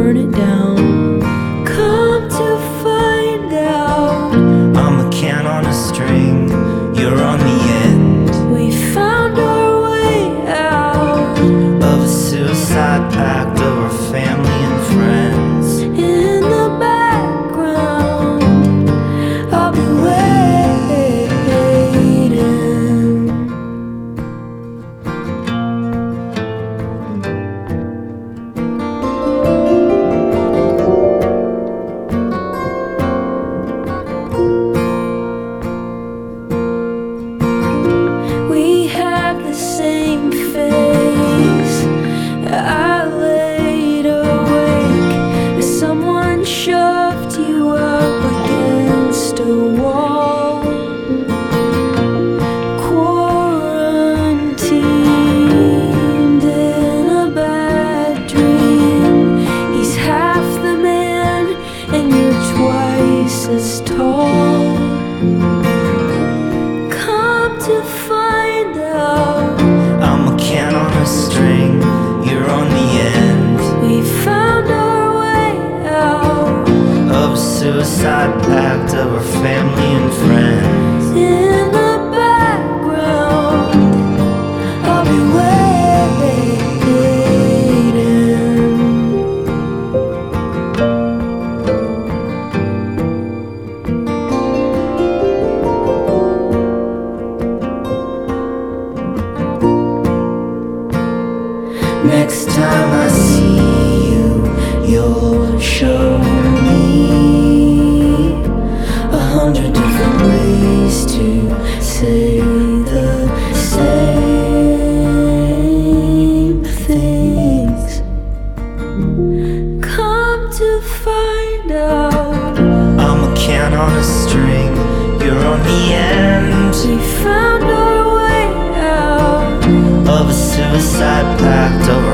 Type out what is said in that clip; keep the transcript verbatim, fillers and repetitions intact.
burn it down. Come to find out, I'm a can on a string, you're on the end we found our way out of a suicide pact of our family and friends. in the background. I'll be waiting. We have the same face. I laid awake as someone shoved you up against a wall. Quarantined in a bad dream. He's half the man and you're twice as tall. Come to find out, I'm a can on a string, you're on the end we found our way out of a suicide pact of our family and friends. in the background. I'll be waiting. Next time I see you, you'll show me a hundred different ways to say the same things. Come to find out, I'm a can on a string, you're on the end we found our way out of a suicide pact of